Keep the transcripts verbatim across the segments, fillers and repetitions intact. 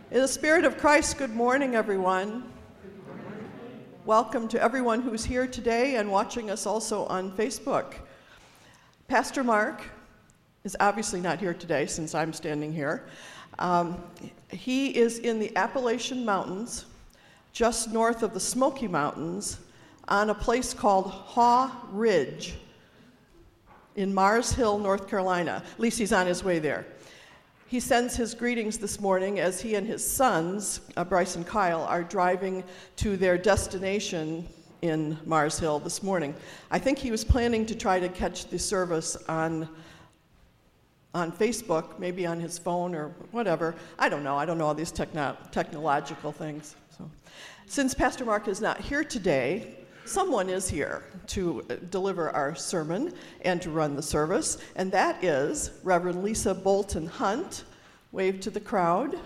In the spirit of Christ, good morning, everyone. Good morning. Welcome to everyone who's here today and watching us also on Facebook. Pastor Mark is obviously not here today since I'm standing here. Um, he is in the Appalachian Mountains, just north of the Smoky Mountains, on a place called Haw Ridge in Mars Hill, North Carolina. At least he's on his way there. He sends his greetings this morning as he and his sons, uh, Bryce and Kyle, are driving to their destination in Mars Hill this morning. I think he was planning to try to catch the service on, on Facebook, maybe on his phone or whatever. I don't know. I don't know all these techno- technological things. So, since Pastor Mark is not here today, someone is here to deliver our sermon and to run the service, and that is Reverend Lisa Bolton Hunt. Wave to the crowd.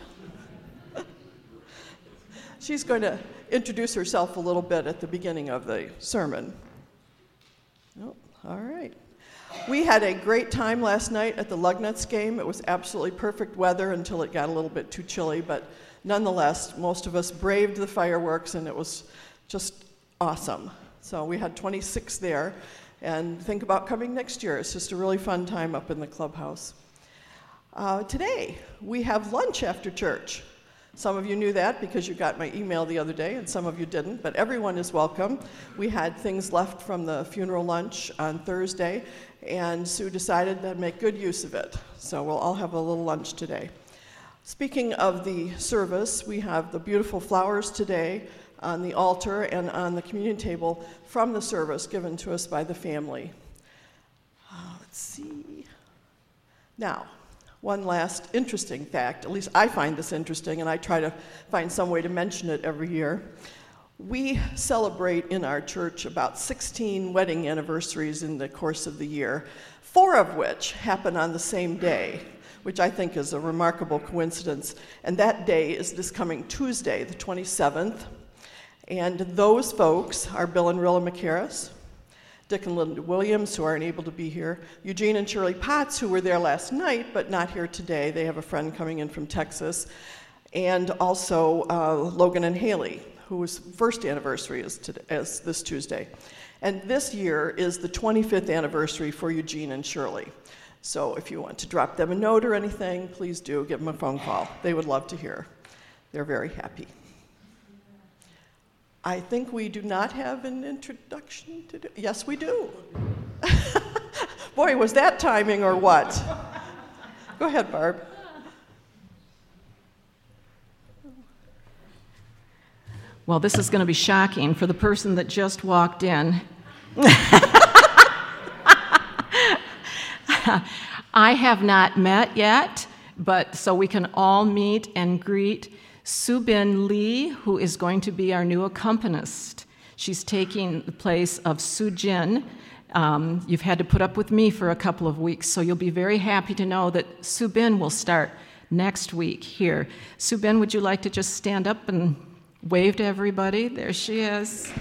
She's going to introduce herself a little bit at the beginning of the sermon. Oh, all right. We had a great time last night at the Lugnuts game. It was absolutely perfect weather until it got a little bit too chilly, but nonetheless, most of us braved the fireworks, and it was just awesome. So we had twenty-six there, and think about coming next year. It's just a really fun time up in the clubhouse. Uh, today, we have lunch after church. Some of you knew that because you got my email the other day, and some of you didn't, but everyone is welcome. We had things left from the funeral lunch on Thursday, and Sue decided to make good use of it. So we'll all have a little lunch today. Speaking of the service, we have the beautiful flowers today on the altar and on the communion table from the service given to us by the family. Uh, let's see. Now, one last interesting fact, at least I find this interesting, and I try to find some way to mention it every year. We celebrate in our church about sixteen wedding anniversaries in the course of the year, four of which happen on the same day, which I think is a remarkable coincidence. And that day is this coming Tuesday, the twenty-seventh. And those folks are Bill and Rilla McCarris, Dick and Linda Williams, who aren't able to be here, Eugene and Shirley Potts, who were there last night but not here today. They have a friend coming in from Texas. And also uh, Logan and Haley, whose first anniversary is, today, is this Tuesday. And this year is the twenty-fifth anniversary for Eugene and Shirley. So if you want to drop them a note or anything, please do give them a phone call. They would love to hear. They're very happy. I think we do not have an introduction to do. Yes, we do. Boy, was that timing or what? Go ahead, Barb. Well, this is going to be shocking for the person that just walked in. I have not met yet, but so we can all meet and greet Subin Lee, who is going to be our new accompanist. She's taking the place of Sujin. Um, you've had to put up with me for a couple of weeks, so you'll be very happy to know that Subin will start next week here. Subin, would you like to just stand up and wave to everybody? There she is.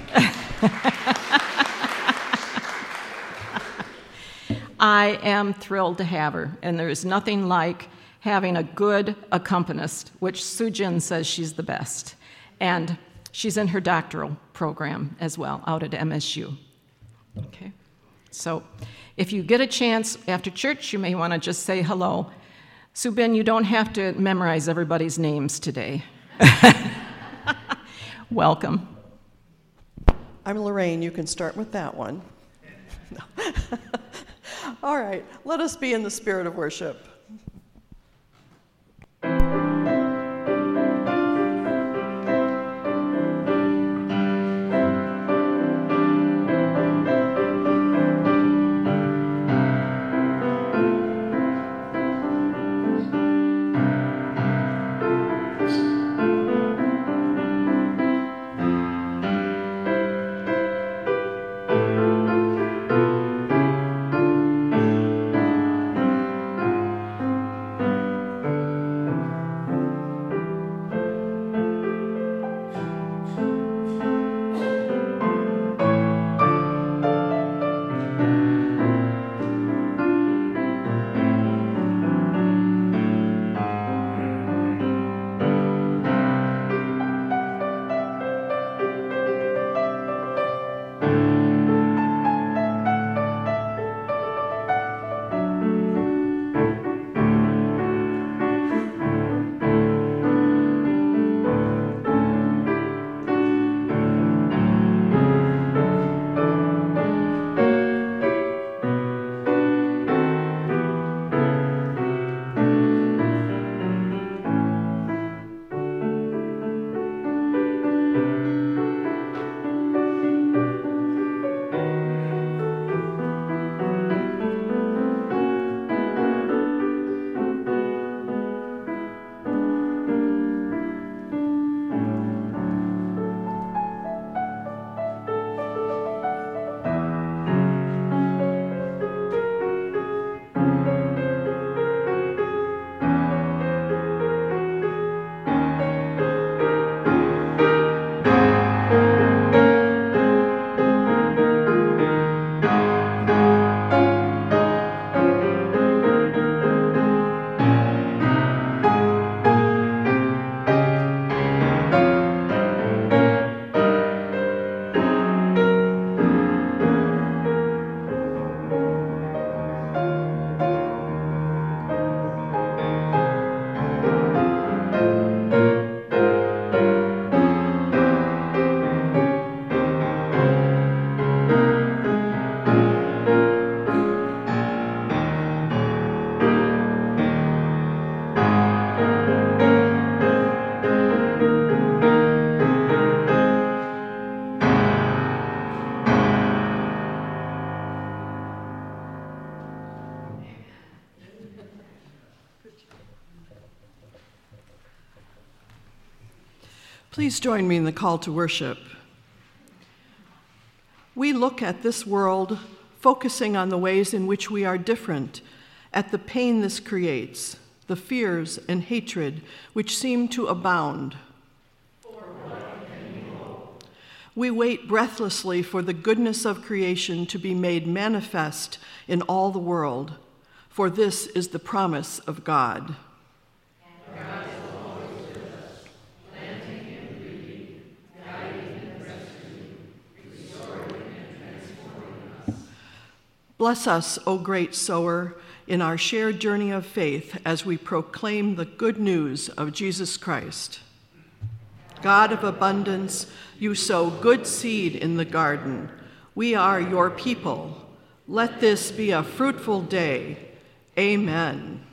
I am thrilled to have her, and there is nothing like having a good accompanist, which Sujin says she's the best. And she's in her doctoral program as well, out at M S U. Okay. So if you get a chance after church, you may want to just say hello. Subin, you don't have to memorize everybody's names today. Welcome. I'm Lorraine. You can start with that one. No. All right. Let us be in the spirit of worship. Please join me in the call to worship. We look at this world focusing on the ways in which we are different, at the pain this creates, the fears and hatred which seem to abound. We wait breathlessly for the goodness of creation to be made manifest in all the world, for this is the promise of God. Bless us, O great sower, in our shared journey of faith as we proclaim the good news of Jesus Christ. God of abundance, you sow good seed in the garden. We are your people. Let this be a fruitful day. Amen.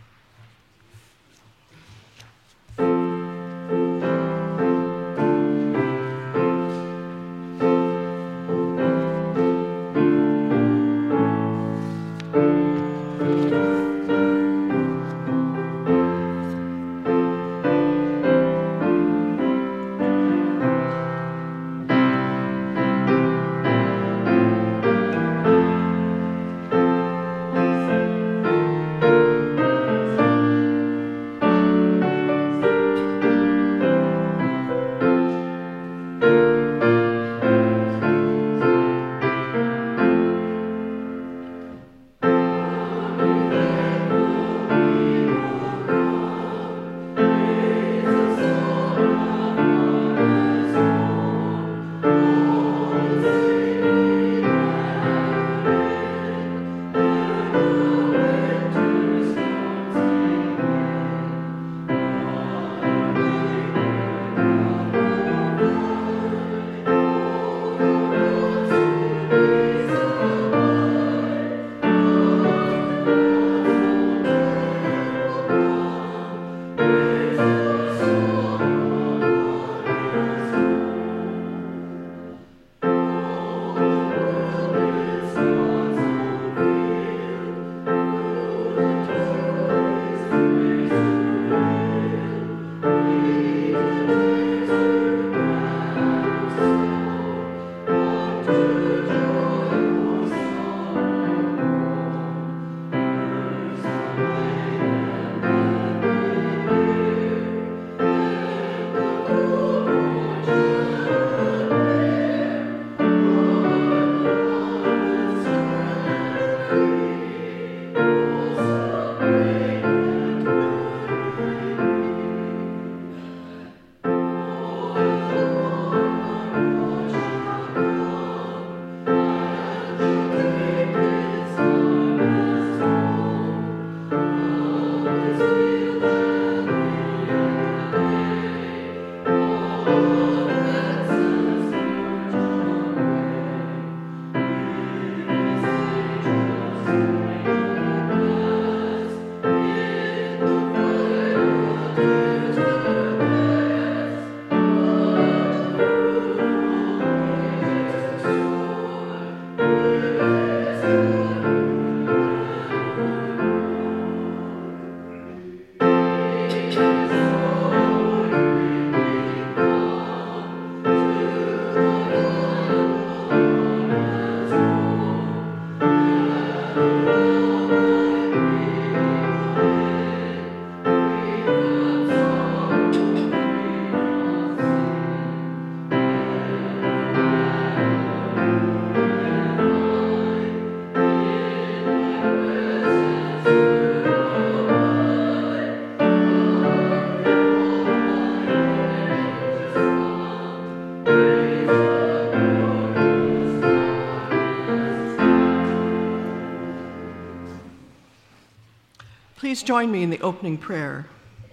Please join me in the opening prayer.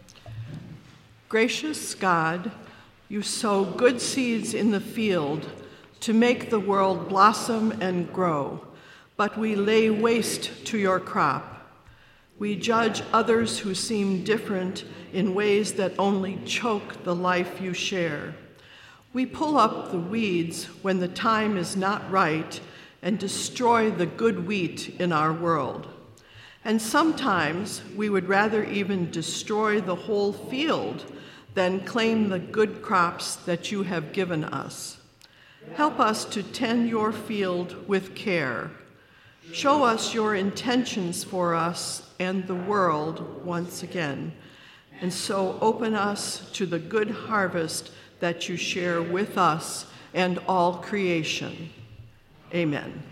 Gracious God, you sow good seeds in the field to make the world blossom and grow, but we lay waste to your crop. We judge others who seem different in ways that only choke the life you share. We pull up the weeds when the time is not right and destroy the good wheat in our world. And sometimes we would rather even destroy the whole field then claim the good crops that you have given us. Help us to tend your field with care. Show us your intentions for us and the world once again, and so open us to the good harvest that you share with us and all creation. Amen.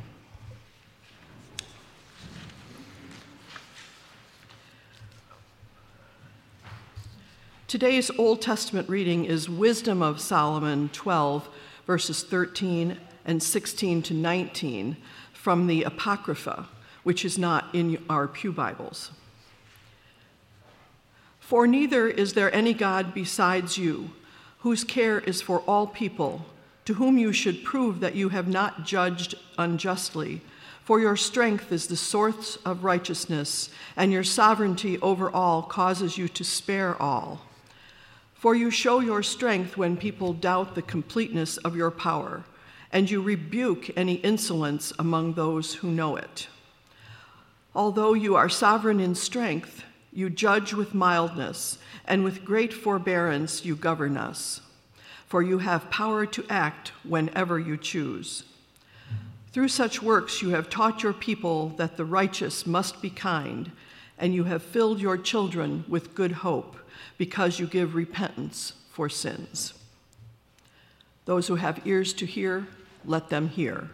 Today's Old Testament reading is Wisdom of Solomon twelve, verses thirteen and sixteen to nineteen from the Apocrypha, which is not in our pew Bibles. For neither is there any God besides you, whose care is for all people, to whom you should prove that you have not judged unjustly. For your strength is the source of righteousness, and your sovereignty over all causes you to spare all. For you show your strength when people doubt the completeness of your power, and you rebuke any insolence among those who know it. Although you are sovereign in strength, you judge with mildness, and with great forbearance you govern us. For you have power to act whenever you choose. Through such works you have taught your people that the righteous must be kind, and you have filled your children with good hope, because you give repentance for sins. Those who have ears to hear, let them hear.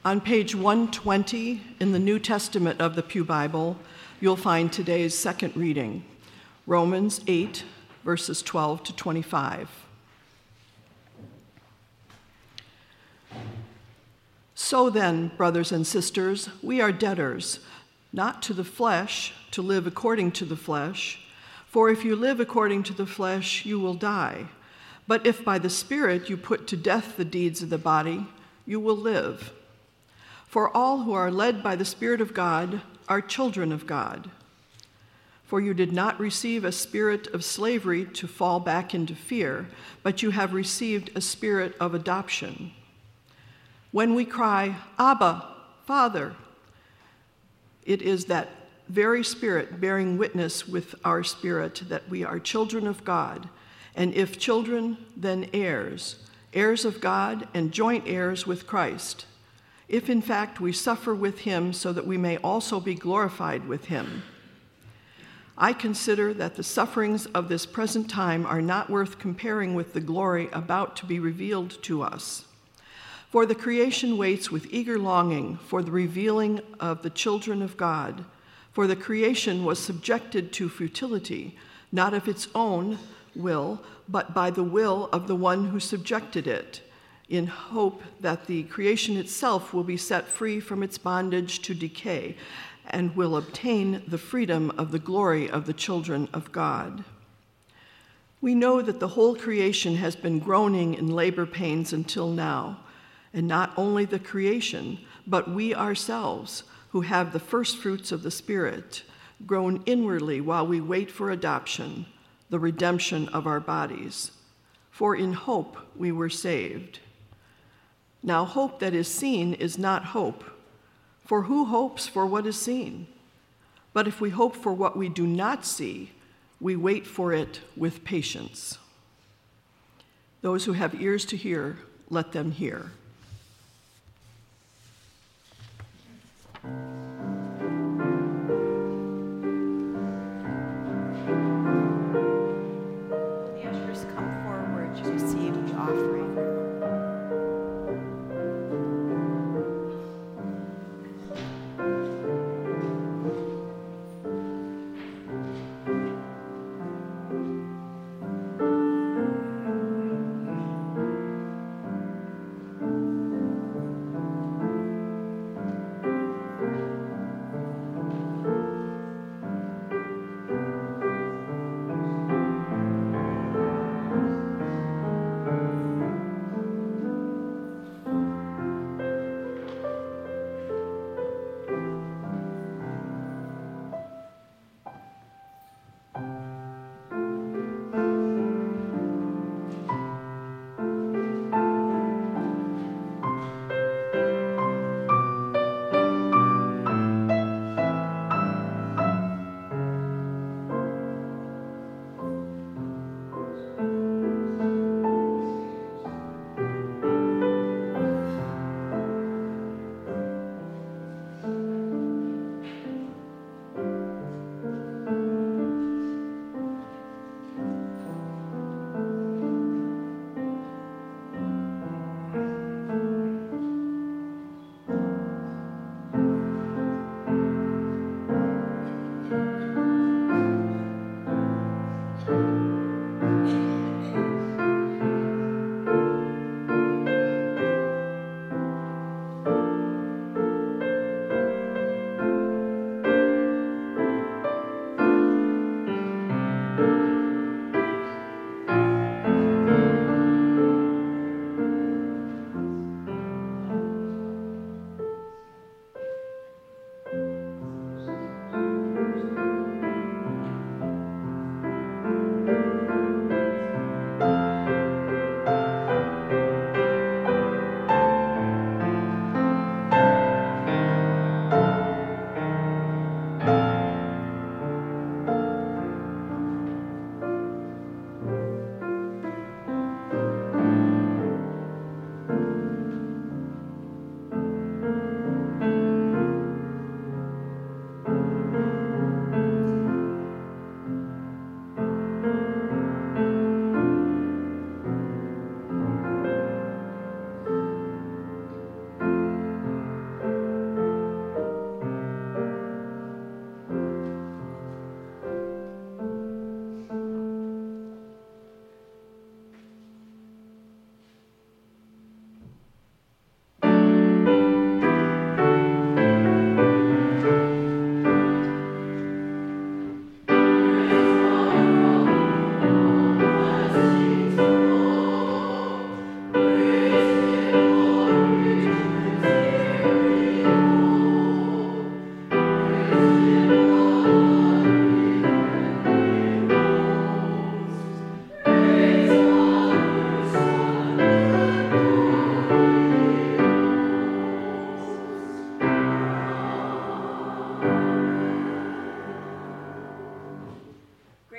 On page one twenty in the New Testament of the Pew Bible, you'll find today's second reading, Romans eight, verses twelve to twenty-five. So then, brothers and sisters, we are debtors, not to the flesh, to live according to the flesh. For if you live according to the flesh, you will die. But if by the Spirit you put to death the deeds of the body, you will live. For all who are led by the Spirit of God are children of God. For you did not receive a spirit of slavery to fall back into fear, but you have received a spirit of adoption. When we cry, Abba, Father, it is that very Spirit bearing witness with our spirit that we are children of God, and if children, then heirs, heirs of God and joint heirs with Christ, if in fact we suffer with him so that we may also be glorified with him. I consider that the sufferings of this present time are not worth comparing with the glory about to be revealed to us. For the creation waits with eager longing for the revealing of the children of God. For the creation was subjected to futility, not of its own will, but by the will of the one who subjected it, in hope that the creation itself will be set free from its bondage to decay and will obtain the freedom of the glory of the children of God. We know that the whole creation has been groaning in labor pains until now, and not only the creation, but we ourselves, who have the first fruits of the Spirit, groan inwardly while we wait for adoption, the redemption of our bodies. For in hope we were saved. Now hope that is seen is not hope, for who hopes for what is seen? But if we hope for what we do not see, we wait for it with patience. Those who have ears to hear, let them hear. The ushers come forward to receive the offering.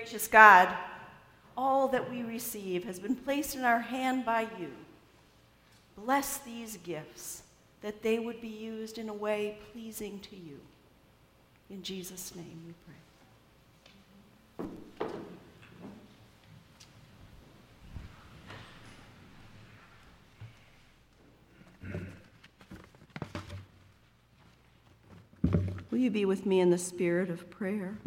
Gracious God, all that we receive has been placed in our hand by you. Bless these gifts, that they would be used in a way pleasing to you. In Jesus' name we pray. Will you be with me in the spirit of prayer?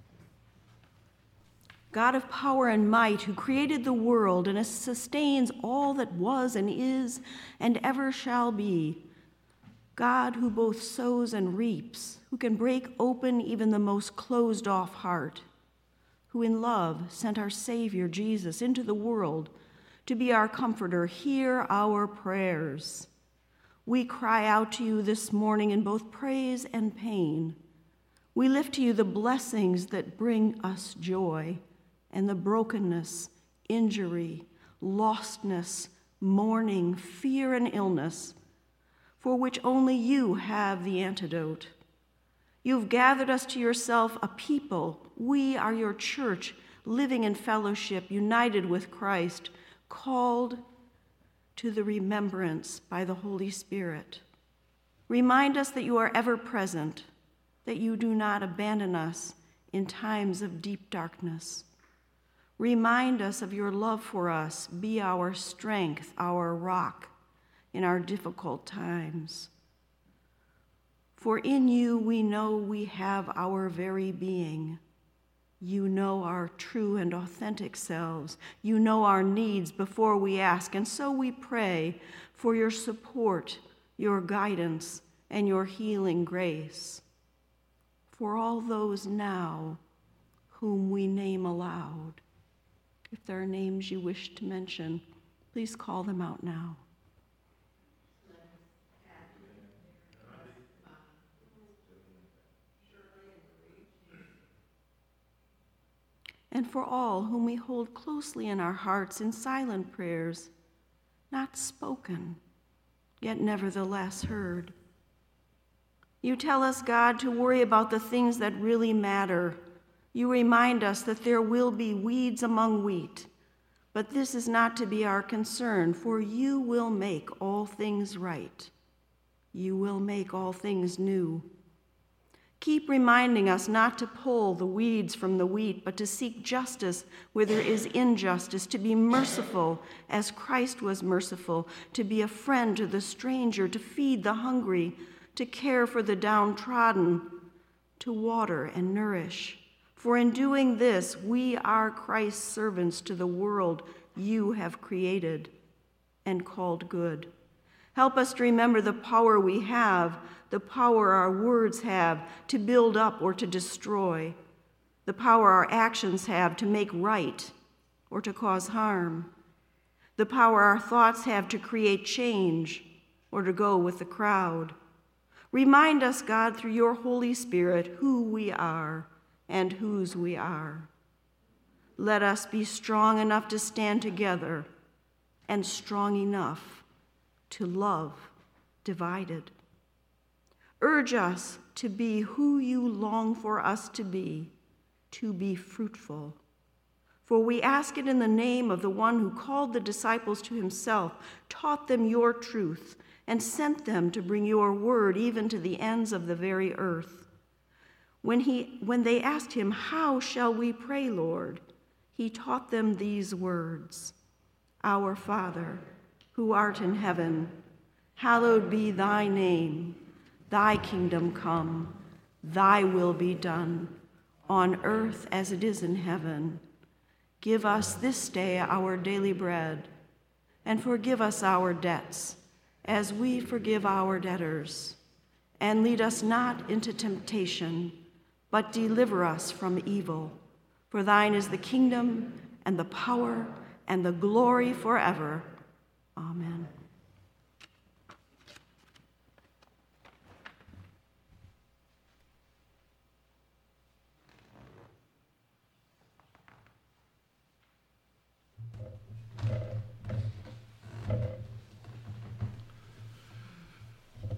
God of power and might, who created the world and sustains all that was and is and ever shall be, God who both sows and reaps, who can break open even the most closed-off heart, who in love sent our Savior Jesus into the world to be our comforter, hear our prayers. We cry out to you this morning in both praise and pain. We lift to you the blessings that bring us joy and the brokenness, injury, lostness, mourning, fear, and illness, for which only you have the antidote. You've gathered us to yourself, a people. We are your church, living in fellowship, united with Christ, called to the remembrance by the Holy Spirit. Remind us that you are ever present, that you do not abandon us in times of deep darkness. Remind us of your love for us. Be our strength, our rock in our difficult times. For in you we know we have our very being. You know our true and authentic selves. You know our needs before we ask, and so we pray for your support, your guidance, and your healing grace. For all those now whom we name aloud, if there are names you wish to mention, please call them out now. And for all whom we hold closely in our hearts in silent prayers, not spoken, yet nevertheless heard. You tell us, God, to worry about the things that really matter. You remind us that there will be weeds among wheat, but this is not to be our concern, for you will make all things right. You will make all things new. Keep reminding us not to pull the weeds from the wheat, but to seek justice where there is injustice, to be merciful as Christ was merciful, to be a friend to the stranger, to feed the hungry, to care for the downtrodden, to water and nourish. For in doing this, we are Christ's servants to the world you have created and called good. Help us to remember the power we have, the power our words have to build up or to destroy, the power our actions have to make right or to cause harm, the power our thoughts have to create change or to go with the crowd. Remind us, God, through your Holy Spirit, who we are and whose we are. Let us be strong enough to stand together and strong enough to love divided. Urge us to be who you long for us to be, to be fruitful. For we ask it in the name of the one who called the disciples to himself, taught them your truth, and sent them to bring your word even to the ends of the very earth. When, he, when they asked him, "How shall we pray, Lord?" he taught them these words: "Our Father, who art in heaven, hallowed be thy name. Thy kingdom come, thy will be done, on earth as it is in heaven. Give us this day our daily bread, and forgive us our debts, as we forgive our debtors. And lead us not into temptation, but deliver us from evil. For thine is the kingdom, and the power, and the glory forever. Amen."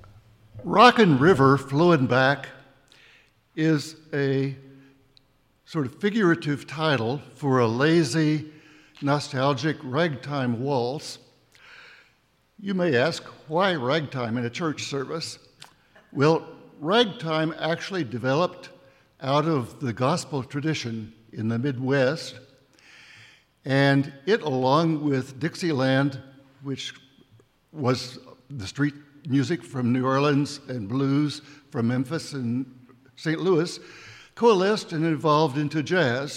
Rockin' River, flowing back, is a sort of figurative title for a lazy, nostalgic ragtime waltz. You may ask, why ragtime in a church service? Well, ragtime actually developed out of the gospel tradition in the Midwest, and it, along with Dixieland, which was the street music from New Orleans and blues from Memphis and Saint Louis, coalesced and evolved into jazz.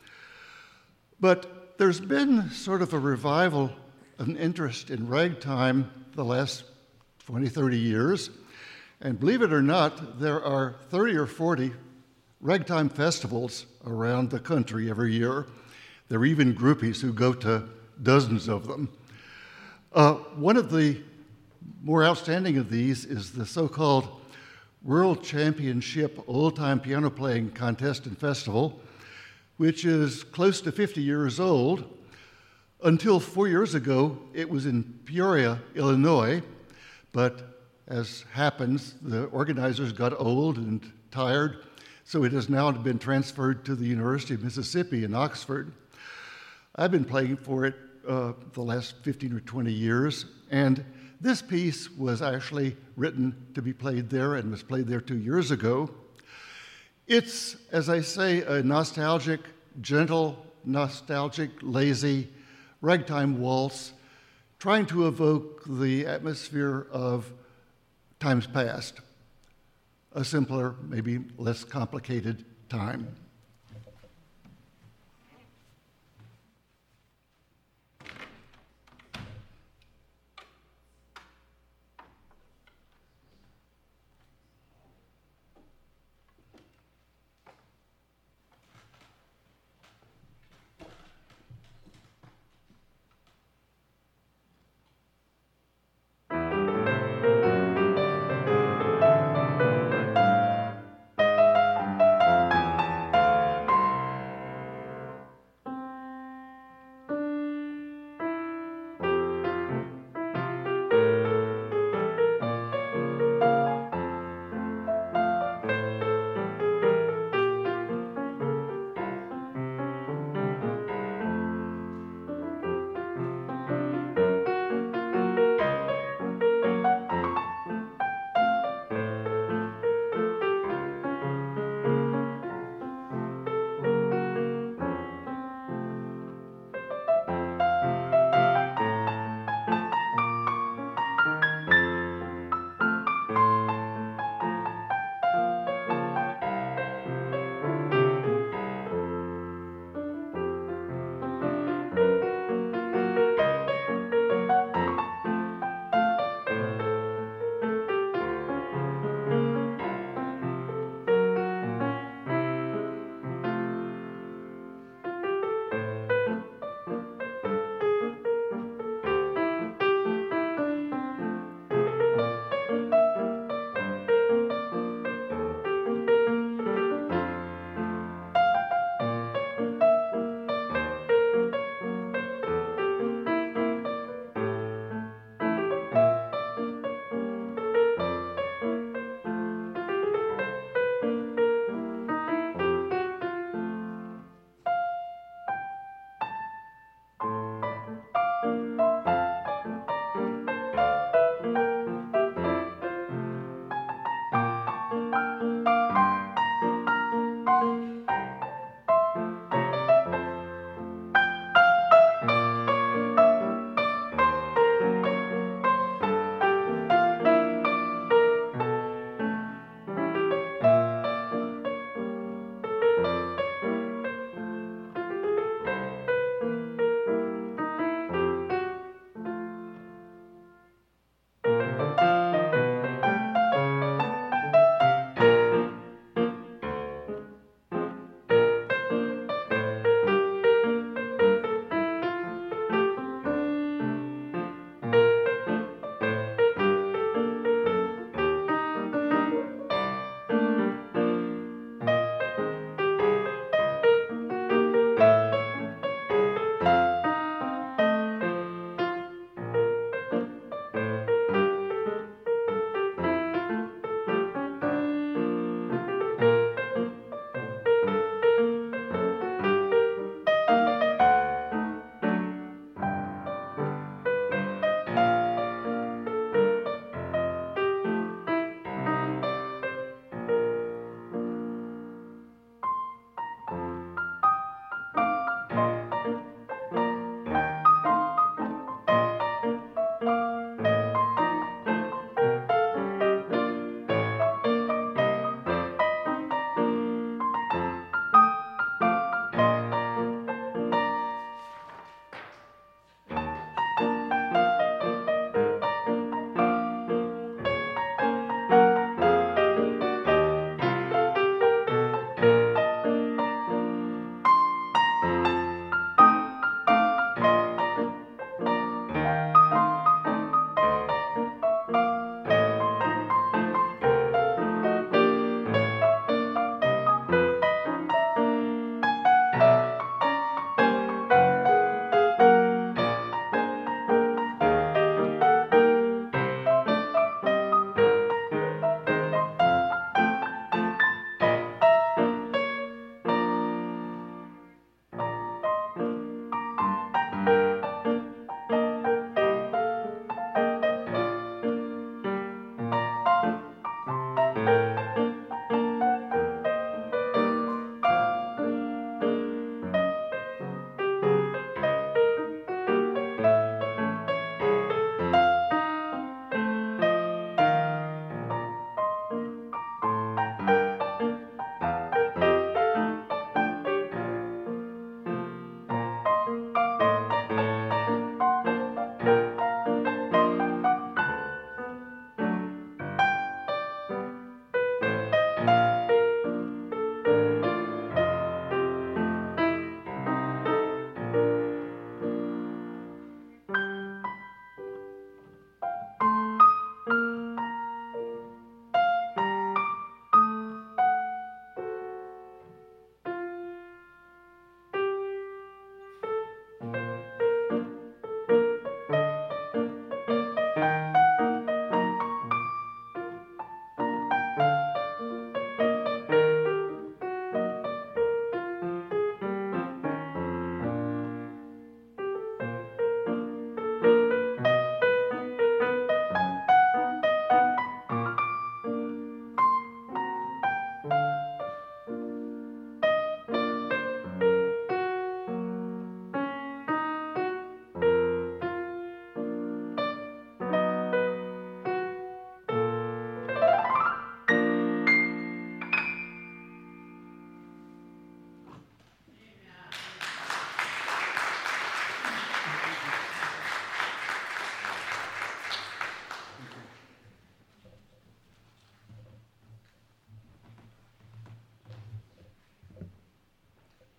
But there's been sort of a revival of an interest in ragtime the last twenty, thirty years. And believe it or not, there are thirty or forty ragtime festivals around the country every year. There are even groupies who go to dozens of them. Uh, one of the more outstanding of these is the so-called World Championship Old-Time Piano Playing Contest and Festival, which is close to fifty years old. Until four years ago, it was in Peoria, Illinois, but as happens, the organizers got old and tired, so it has now been transferred to the University of Mississippi in Oxford. I've been playing for it uh, the last fifteen or twenty years, and this piece was actually written to be played there and was played there two years ago. It's, as I say, a nostalgic, gentle, nostalgic, lazy ragtime waltz, trying to evoke the atmosphere of times past, a simpler, maybe less complicated time.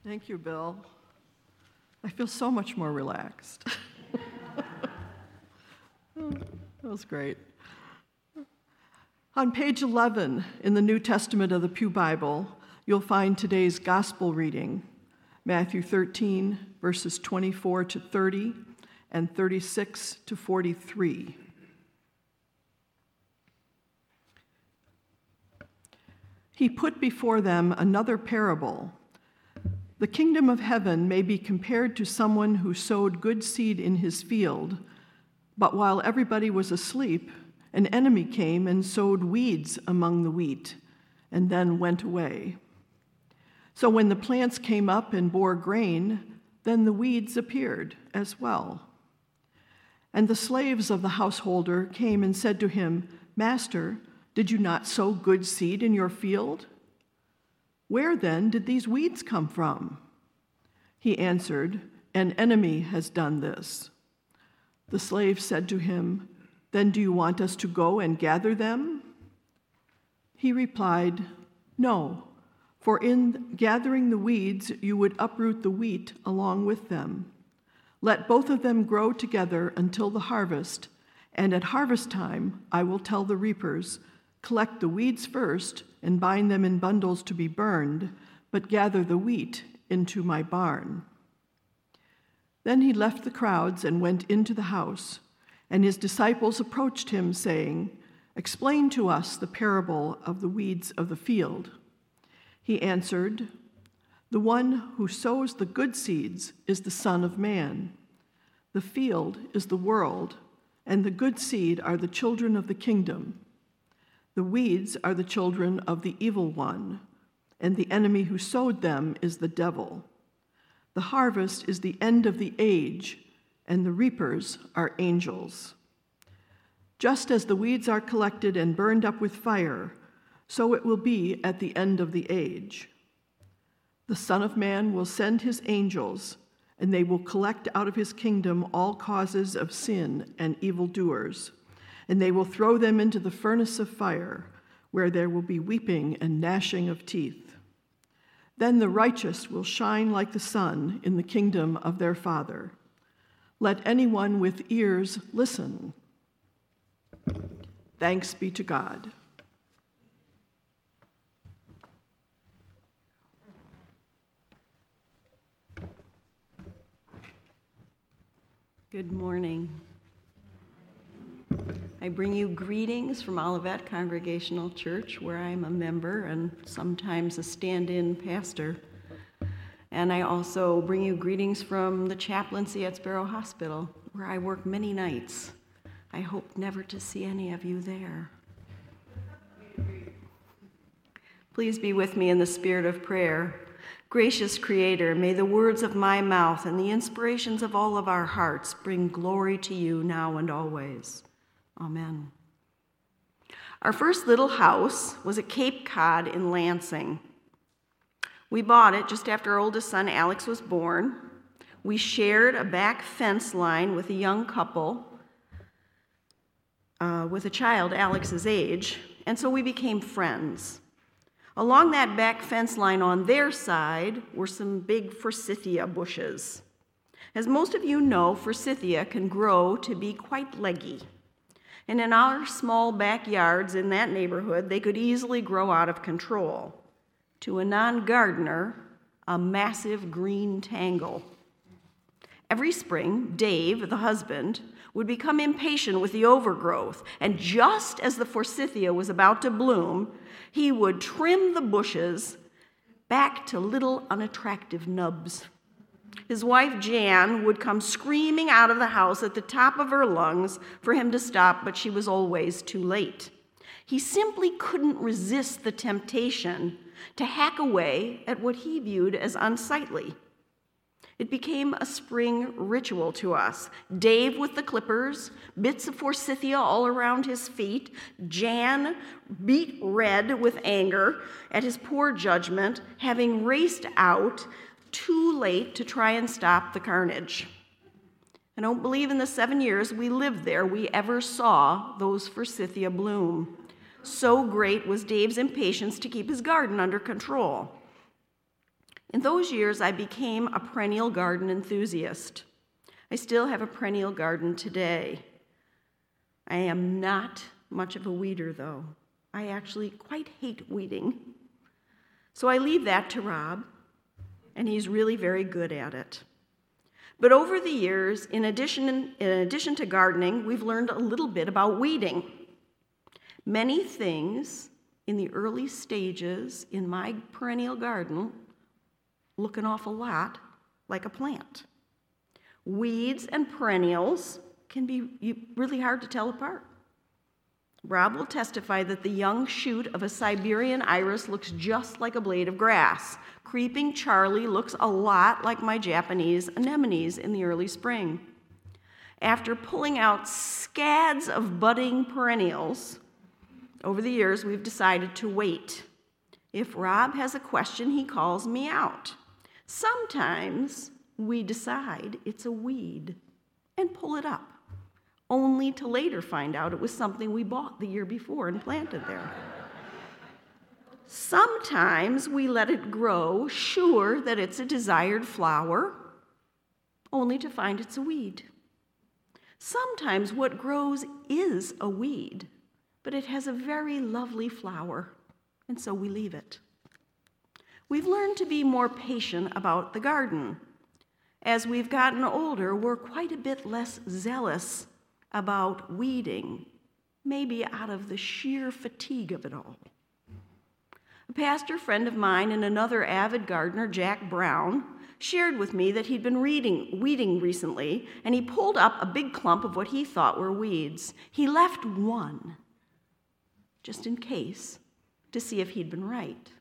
Thank you, Bill. I feel so much more relaxed. That was great. On page eleven in the New Testament of the Pew Bible, you'll find today's gospel reading, Matthew thirteen, verses twenty-four to thirty and thirty-six to forty-three. He put before them another parable. The kingdom of heaven may be compared to someone who sowed good seed in his field, but while everybody was asleep, an enemy came and sowed weeds among the wheat, and then went away. So when the plants came up and bore grain, then the weeds appeared as well. And the slaves of the householder came and said to him, "Master, did you not sow good seed in your field? Where then did these weeds come from?" He answered, "An enemy has done this." The slave said to him, "Then do you want us to go and gather them?" He replied, "No, for in gathering the weeds you would uproot the wheat along with them. Let both of them grow together until the harvest, and at harvest time I will tell the reapers, 'Collect the weeds first and bind them in bundles to be burned, but gather the wheat into my barn.'" Then he left the crowds and went into the house, and his disciples approached him, saying, "Explain to us the parable of the weeds of the field." He answered, "The one who sows the good seeds is the Son of Man. The field is the world, and the good seed are the children of the kingdom. The weeds are the children of the evil one, and the enemy who sowed them is the devil. The harvest is the end of the age, and the reapers are angels. Just as the weeds are collected and burned up with fire, so it will be at the end of the age. The Son of Man will send his angels, and they will collect out of his kingdom all causes of sin and evildoers, and they will throw them into the furnace of fire, where there will be weeping and gnashing of teeth. Then the righteous will shine like the sun in the kingdom of their Father. Let anyone with ears listen. Thanks be to God." Good morning. I bring you greetings from Olivet Congregational Church, where I'm a member and sometimes a stand-in pastor. And I also bring you greetings from the chaplaincy at Sparrow Hospital, where I work many nights. I hope never to see any of you there. Please be with me in the spirit of prayer. Gracious Creator, may the words of my mouth and the inspirations of all of our hearts bring glory to you now and always. Amen. Our first little house was at Cape Cod in Lansing. We bought it just after our oldest son Alex was born. We shared a back fence line with a young couple uh, with a child Alex's age, and so we became friends. Along that back fence line on their side were some big forsythia bushes. As most of you know, forsythia can grow to be quite leggy. And in our small backyards in that neighborhood, they could easily grow out of control. To a non-gardener, a massive green tangle. Every spring, Dave, the husband, would become impatient with the overgrowth, and just as the forsythia was about to bloom, he would trim the bushes back to little unattractive nubs. His wife, Jan, would come screaming out of the house at the top of her lungs for him to stop, but she was always too late. He simply couldn't resist the temptation to hack away at what he viewed as unsightly. It became a spring ritual to us. Dave with the clippers, bits of forsythia all around his feet, Jan beat red with anger at his poor judgment, having raced out too late to try and stop the carnage. I don't believe in the seven years we lived there we ever saw those forsythia bloom. So great was Dave's impatience to keep his garden under control. In those years, I became a perennial garden enthusiast. I still have a perennial garden today. I am not much of a weeder, though. I actually quite hate weeding. So I leave that to Rob, and he's really very good at it. But over the years, in addition, in addition to gardening, we've learned a little bit about weeding. Many things in the early stages in my perennial garden look an awful lot like a plant. Weeds and perennials can be really hard to tell apart. Rob will testify that the young shoot of a Siberian iris looks just like a blade of grass. Creeping Charlie looks a lot like my Japanese anemones in the early spring. After pulling out scads of budding perennials, over the years we've decided to wait. If Rob has a question, he calls me out. Sometimes we decide it's a weed and pull it up, only to later find out it was something we bought the year before and planted there. Sometimes we let it grow, sure that it's a desired flower, only to find it's a weed. Sometimes what grows is a weed, but it has a very lovely flower, and so we leave it. We've learned to be more patient about the garden. As we've gotten older, we're quite a bit less zealous about weeding, maybe out of the sheer fatigue of it all. A pastor friend of mine and another avid gardener, Jack Brown, shared with me that he'd been reading, weeding recently, and he pulled up a big clump of what he thought were weeds. He left one, just in case, to see if he'd been right.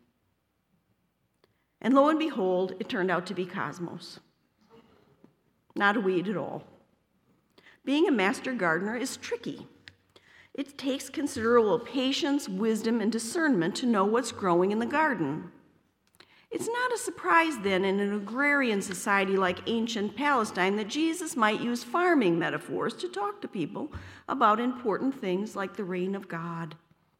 And lo and behold, it turned out to be cosmos. Not a weed at all. Being a master gardener is tricky. It takes considerable patience, wisdom, and discernment to know what's growing in the garden. It's not a surprise, then, in an agrarian society like ancient Palestine that Jesus might use farming metaphors to talk to people about important things like the reign of God.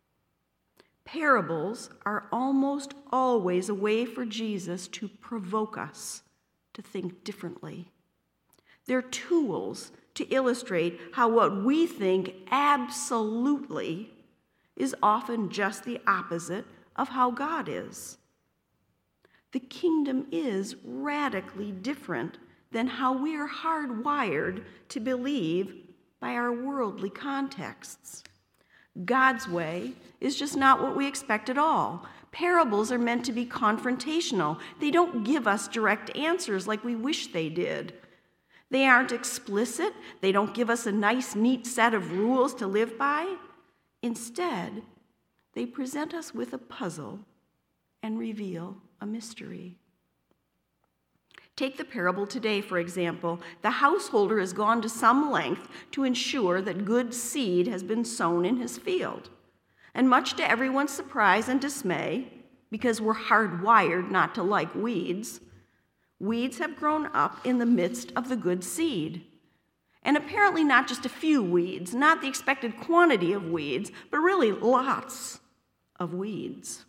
Parables are almost always a way for Jesus to provoke us to think differently. They're tools to illustrate how what we think absolutely is often just the opposite of how God is. The kingdom is radically different than how we are hardwired to believe by our worldly contexts. God's way is just not what we expect at all. Parables are meant to be confrontational. They don't give us direct answers like we wish they did. They aren't explicit. They don't give us a nice, neat set of rules to live by. Instead, they present us with a puzzle and reveal a mystery. Take the parable today, for example. The householder has gone to some length to ensure that good seed has been sown in his field. And much to everyone's surprise and dismay, because we're hardwired not to like weeds, weeds have grown up in the midst of the good seed. And apparently not just a few weeds, not the expected quantity of weeds, but really lots of weeds.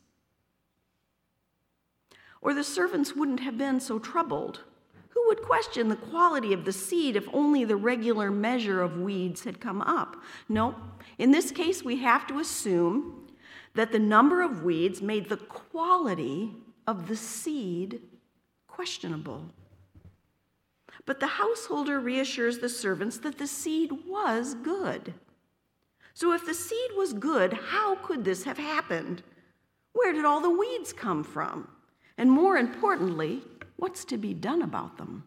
Or the servants wouldn't have been so troubled. Who would question the quality of the seed if only the regular measure of weeds had come up? No, in this case, we have to assume that the number of weeds made the quality of the seed questionable. But the householder reassures the servants that the seed was good. So if the seed was good, how could this have happened? Where did all the weeds come from? And more importantly, what's to be done about them?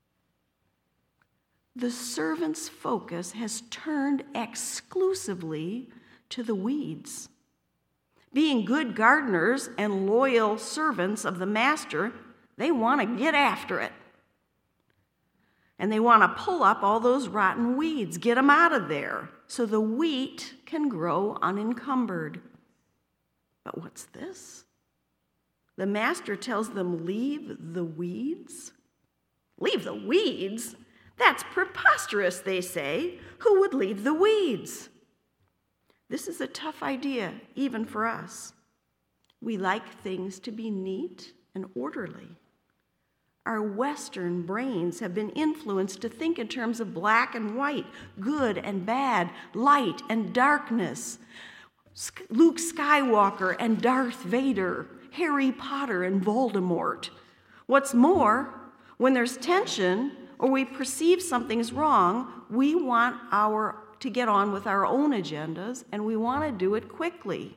The servant's focus has turned exclusively to the weeds. Being good gardeners and loyal servants of the master, they want to get after it. And they want to pull up all those rotten weeds, get them out of there, so the wheat can grow unencumbered. But what's this? The master tells them, leave the weeds? Leave the weeds? That's preposterous, they say. Who would leave the weeds? This is a tough idea, even for us. We like things to be neat and orderly. Our Western brains have been influenced to think in terms of black and white, good and bad, light and darkness, Luke Skywalker and Darth Vader, Harry Potter and Voldemort. What's more, when there's tension or we perceive something's wrong, we want our to get on with our own agendas, and we want to do it quickly.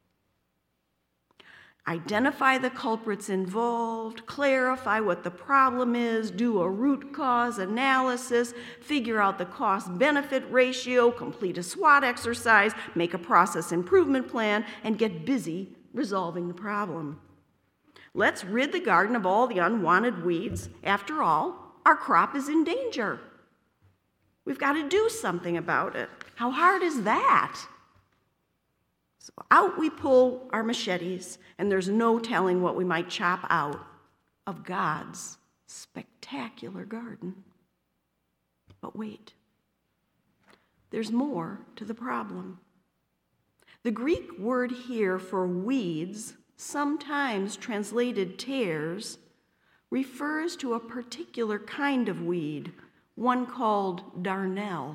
Identify the culprits involved, clarify what the problem is, do a root cause analysis, figure out the cost-benefit ratio, complete a SWOT exercise, make a process improvement plan, and get busy resolving the problem. Let's rid the garden of all the unwanted weeds. After all, our crop is in danger. We've got to do something about it. How hard is that? So out we pull our machetes, and there's no telling what we might chop out of God's spectacular garden. But wait, there's more to the problem. The Greek word here for weeds, sometimes translated tares, refers to a particular kind of weed, one called darnel.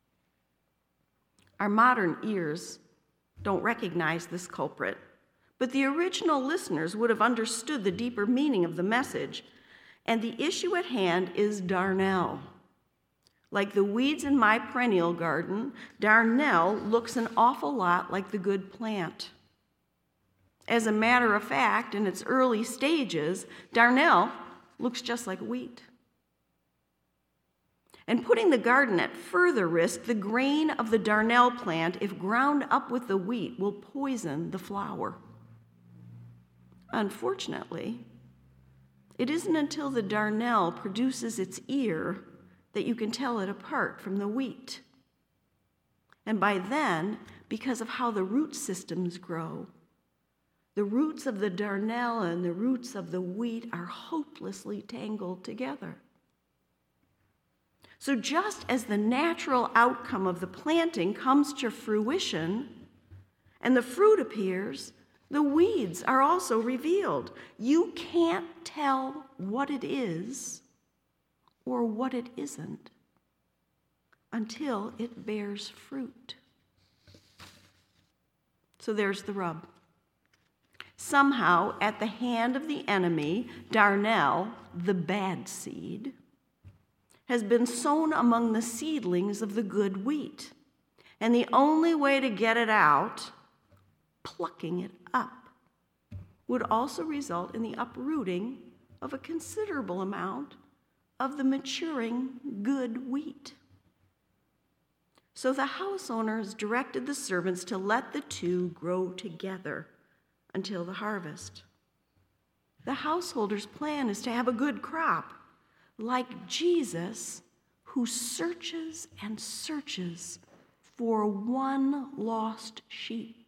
Our modern ears don't recognize this culprit, but the original listeners would have understood the deeper meaning of the message, and the issue at hand is darnel. Like the weeds in my perennial garden, darnel looks an awful lot like the good plant. As a matter of fact, in its early stages, darnel looks just like wheat. And putting the garden at further risk, the grain of the darnel plant, if ground up with the wheat, will poison the flower. Unfortunately, it isn't until the darnel produces its ear that you can tell it apart from the wheat. And by then, because of how the root systems grow, the roots of the darnel and the roots of the wheat are hopelessly tangled together. So just as the natural outcome of the planting comes to fruition and the fruit appears, the weeds are also revealed. You can't tell what it is or what it isn't until it bears fruit. So there's the rub. Somehow, at the hand of the enemy, darnel, the bad seed, has been sown among the seedlings of the good wheat. And the only way to get it out, plucking it up, would also result in the uprooting of a considerable amount of the maturing good wheat. So the house owners directed the servants to let the two grow together until the harvest. The householder's plan is to have a good crop, like Jesus, who searches and searches for one lost sheep.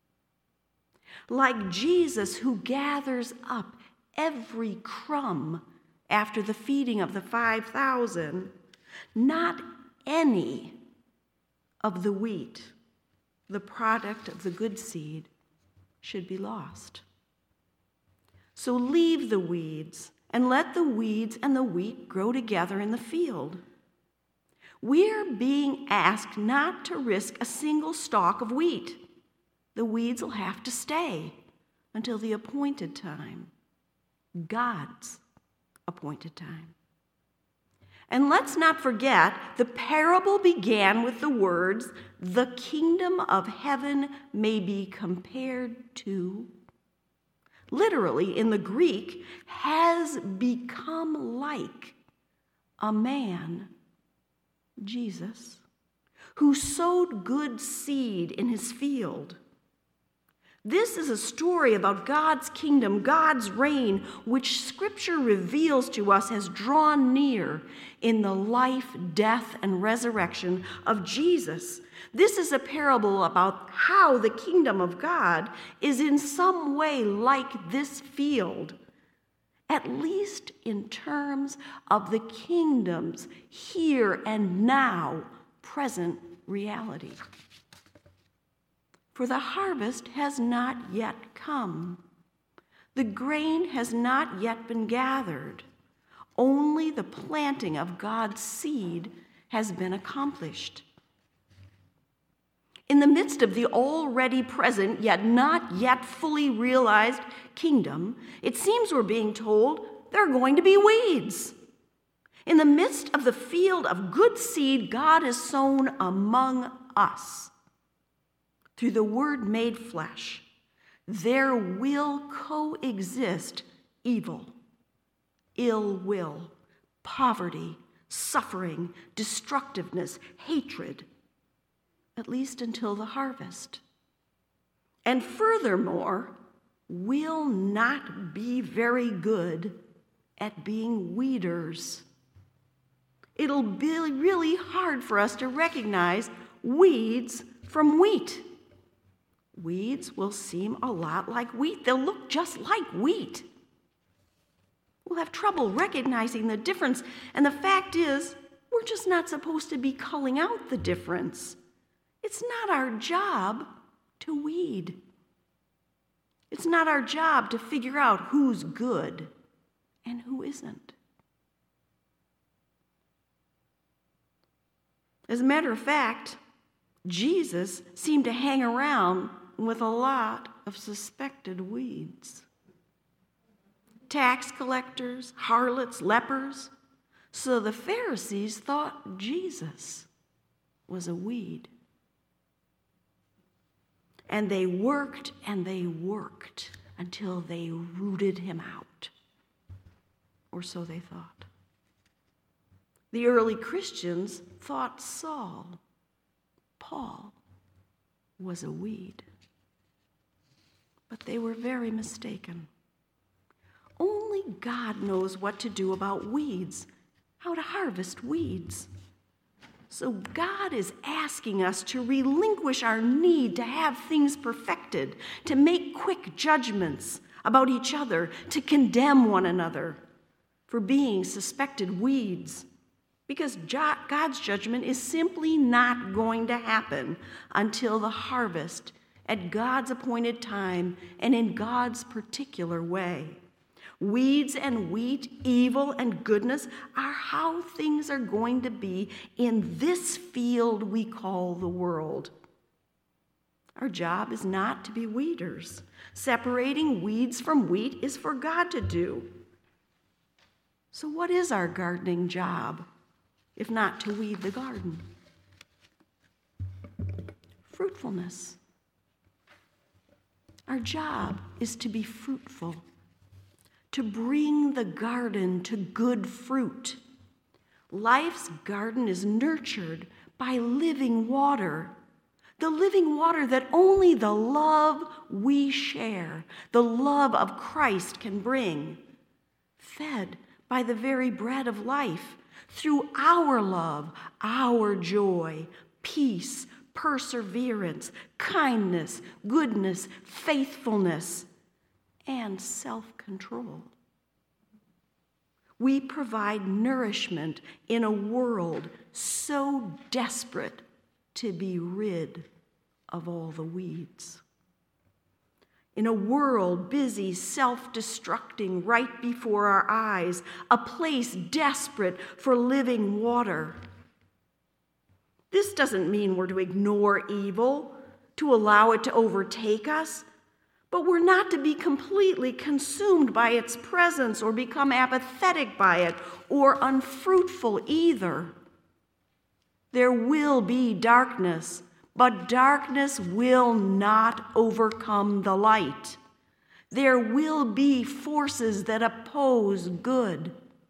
Like Jesus, who gathers up every crumb after the feeding of the five thousand, not any of the wheat, the product of the good seed, should be lost. So leave the weeds and let the weeds and the wheat grow together in the field. We're being asked not to risk a single stalk of wheat. The weeds will have to stay until the appointed time, God's appointed time. And let's not forget, the parable began with the words, "The kingdom of heaven may be compared to," literally in the Greek, has become like a man, Jesus, who sowed good seed in his field. This is a story about God's kingdom, God's reign, which Scripture reveals to us has drawn near in the life, death, and resurrection of Jesus. This is a parable about how the kingdom of God is in some way like this field, at least in terms of the kingdom's here and now present reality. For the harvest has not yet come. The grain has not yet been gathered. Only the planting of God's seed has been accomplished. In the midst of the already present, yet not yet fully realized kingdom, it seems we're being told there are going to be weeds. In the midst of the field of good seed God has sown among us, through the Word made flesh, there will coexist evil, ill will, poverty, suffering, destructiveness, hatred, at least until the harvest. And furthermore, will not be very good at being weeders. It'll be really hard for us to recognize weeds from wheat. Weeds will seem a lot like wheat. They'll look just like wheat. We'll have trouble recognizing the difference. And the fact is, we're just not supposed to be culling out the difference. It's not our job to weed. It's not our job to figure out who's good and who isn't. As a matter of fact, Jesus seemed to hang around with a lot of suspected weeds. Tax collectors, harlots, lepers. So the Pharisees thought Jesus was a weed. And they worked and they worked until they rooted him out. Or so they thought. The early Christians thought Saul, Paul, was a weed. But they were very mistaken. Only God knows what to do about weeds, how to harvest weeds. So God is asking us to relinquish our need to have things perfected, to make quick judgments about each other, to condemn one another for being suspected weeds. Because God's judgment is simply not going to happen until the harvest at God's appointed time and in God's particular way. Weeds and wheat, evil and goodness are how things are going to be in this field we call the world. Our job is not to be weeders. Separating weeds from wheat is for God to do. So what is our gardening job, if not to weed the garden? Fruitfulness. Our job is to be fruitful, to bring the garden to good fruit. Life's garden is nurtured by living water, the living water that only the love we share, the love of Christ can bring, fed by the very bread of life, through our love, our joy, peace, perseverance, kindness, goodness, faithfulness, and self-control. We provide nourishment in a world so desperate to be rid of all the weeds. In a world busy self-destructing right before our eyes, a place desperate for living water. This doesn't mean we're to ignore evil, to allow it to overtake us, but we're not to be completely consumed by its presence or become apathetic by it or unfruitful either. There will be darkness, but darkness will not overcome the light. There will be forces that oppose good.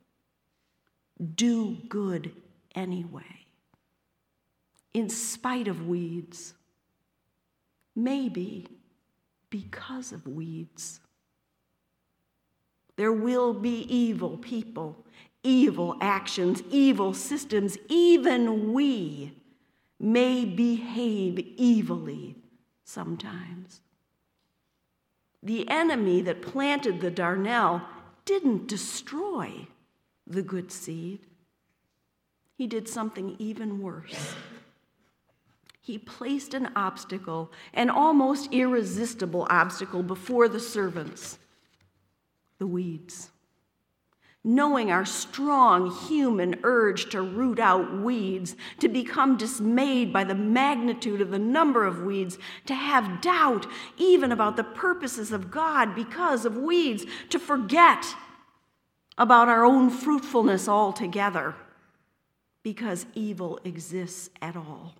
Do good anyway, in spite of weeds, maybe because of weeds. There will be evil people, evil actions, evil systems. Even we may behave evilly sometimes. The enemy that planted the darnel didn't destroy the good seed. He did something even worse. He placed an obstacle, an almost irresistible obstacle, before the servants, the weeds. knowing our strong human urge to root out weeds, to become dismayed by the magnitude of the number of weeds, to have doubt even about the purposes of God because of weeds, to forget about our own fruitfulness altogether because evil exists at all.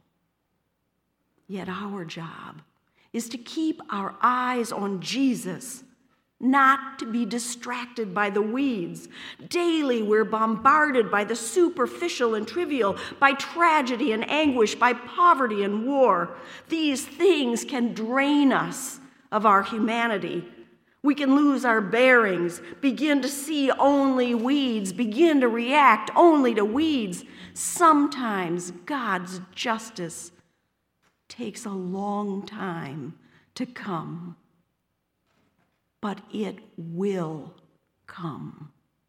Yet our job is to keep our eyes on Jesus, not to be distracted by the weeds. Daily we're bombarded by the superficial and trivial, by tragedy and anguish, by poverty and war. These things can drain us of our humanity. We can lose our bearings, begin to see only weeds, begin to react only to weeds. Sometimes God's justice takes a long time to come, but it will come.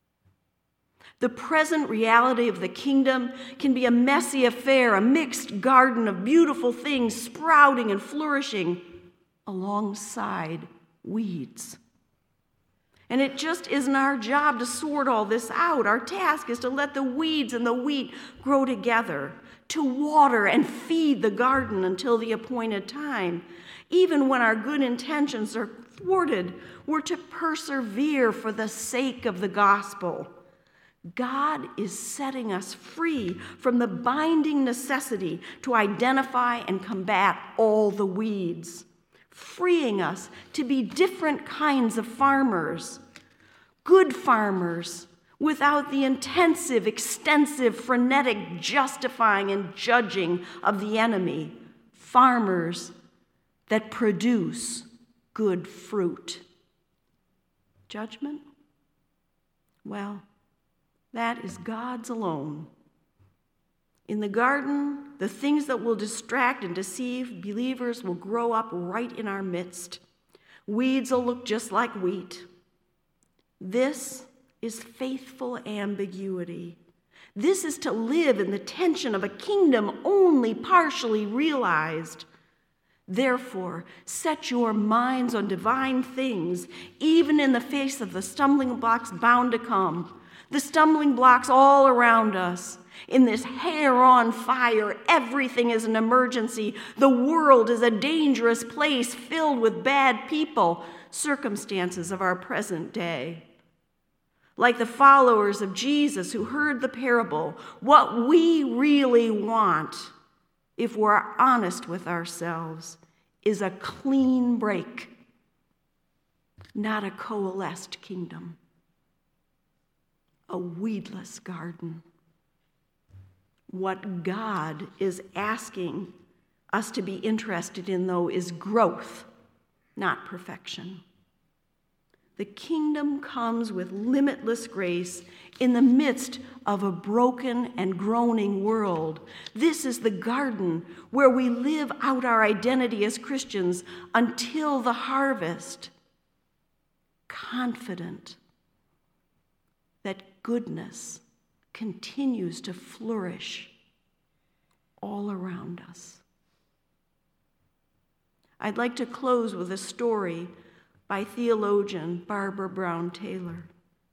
The present reality of the kingdom can be a messy affair, a mixed garden of beautiful things sprouting and flourishing alongside weeds. And it just isn't our job to sort all this out. Our task is to let the weeds and the wheat grow together, to water and feed the garden until the appointed time. Even when our good intentions are thwarted, we're to persevere for the sake of the gospel. God is setting us free from the binding necessity to identify and combat all the weeds, freeing us to be different kinds of farmers, good farmers without the intensive, extensive, frenetic justifying and judging of the enemy, farmers that produce good fruit. Judgment? Well, that is God's alone. In the garden, the things that will distract and deceive believers will grow up right in our midst. Weeds will look just like wheat. This is faithful ambiguity. This is to live in the tension of a kingdom only partially realized. Therefore, set your minds on divine things, even in the face of the stumbling blocks bound to come. The stumbling blocks all around us. In this hair on fire, everything is an emergency. The world is a dangerous place filled with bad people, circumstances of our present day. Like the followers of Jesus who heard the parable, what we really want, if we're honest with ourselves, is a clean break, not a coalesced kingdom. A weedless garden. What God is asking us to be interested in, though, is growth, not perfection. The kingdom comes with limitless grace in the midst of a broken and groaning world. This is the garden where we live out our identity as Christians until the harvest, confident that goodness continues to flourish all around us. I'd like to close with a story by theologian Barbara Brown Taylor.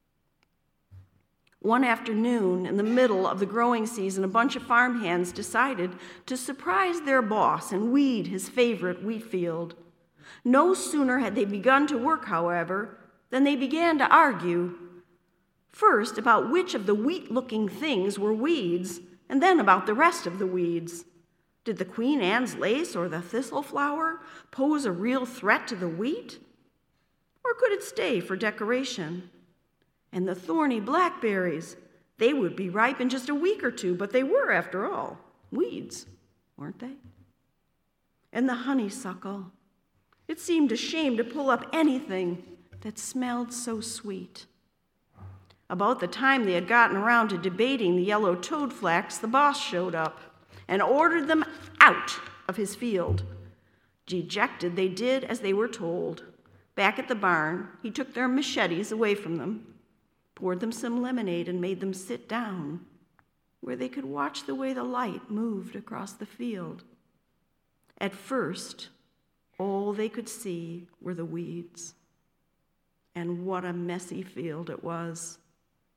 One afternoon, in the middle of the growing season, a bunch of farmhands decided to surprise their boss and weed his favorite wheat field. No sooner had they begun to work, however, than they began to argue. First, about which of the wheat-looking things were weeds, and then about the rest of the weeds. Did the Queen Anne's lace or the thistle flower pose a real threat to the wheat? Or could it stay for decoration? And the thorny blackberries, they would be ripe in just a week or two, but they were, after all, weeds, weren't they? And the honeysuckle, it seemed a shame to pull up anything that smelled so sweet. About the time they had gotten around to debating the yellow toadflax, the boss showed up and ordered them out of his field. Dejected, they did as they were told. Back at the barn, he took their machetes away from them, poured them some lemonade, and made them sit down where they could watch the way the light moved across the field. At first, all they could see were the weeds. And what a messy field it was.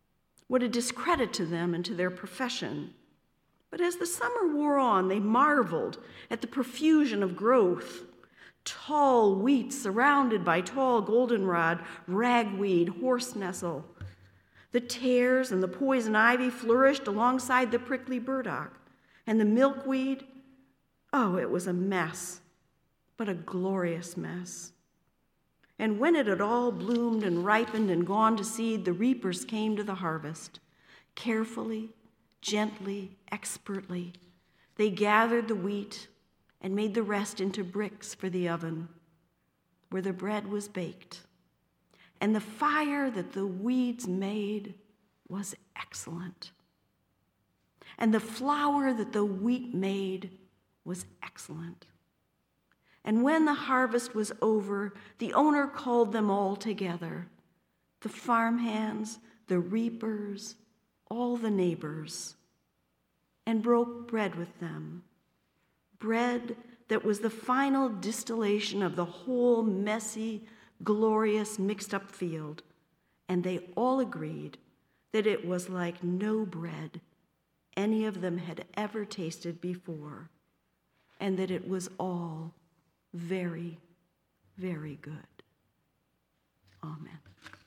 What a discredit to them and to their profession. But as the summer wore on, they marveled at the profusion of growth. Tall wheat surrounded by tall goldenrod, ragweed, horse nestle. The tares and the poison ivy flourished alongside the prickly burdock. And the milkweed, oh, it was a mess, but a glorious mess. And when it had all bloomed and ripened and gone to seed, the reapers came to the harvest. Carefully, gently, expertly, they gathered the wheat and made the rest into bricks for the oven, where the bread was baked. And the fire that the weeds made was excellent. And the flour that the wheat made was excellent. And when the harvest was over, the owner called them all together, the farmhands, the reapers, all the neighbors, and broke bread with them, bread that was the final distillation of the whole messy, glorious, mixed-up field, and they all agreed that it was like no bread any of them had ever tasted before, and that it was all very, very good. Amen.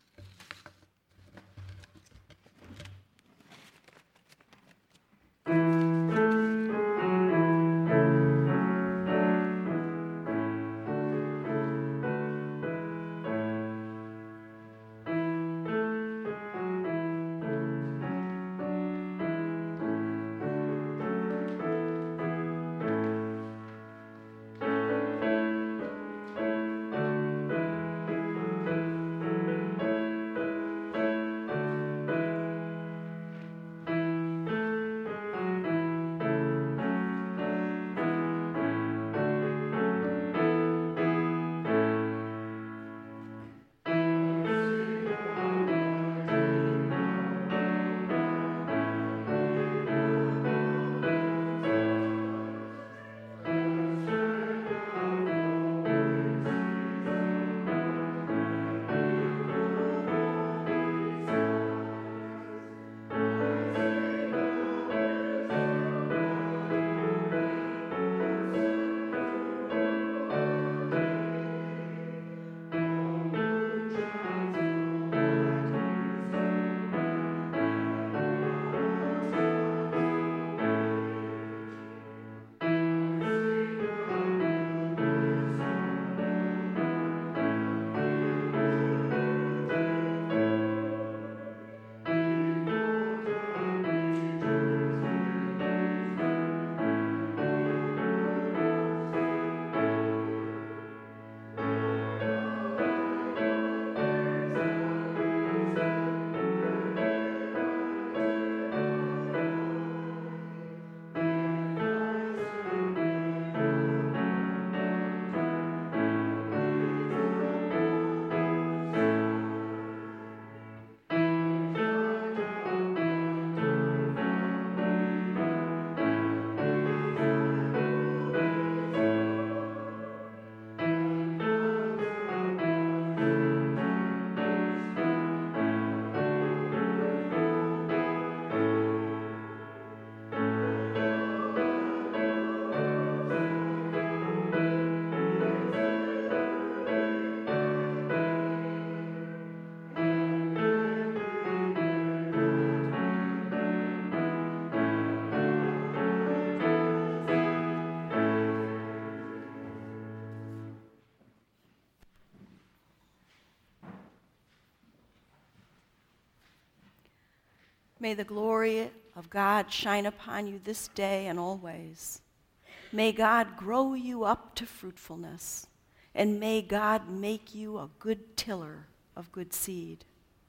May the glory of God shine upon you this day and always. May God grow you up to fruitfulness, and may God make you a good tiller of good seed.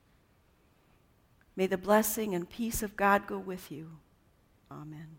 May the blessing and peace of God go with you. Amen.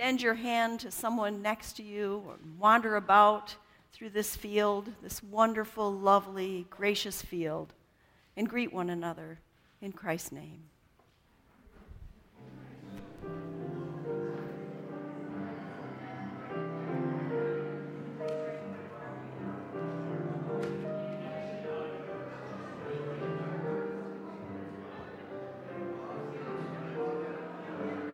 extend your hand to someone next to you or wander about through this field, this wonderful, lovely, gracious field, and greet one another in Christ's name.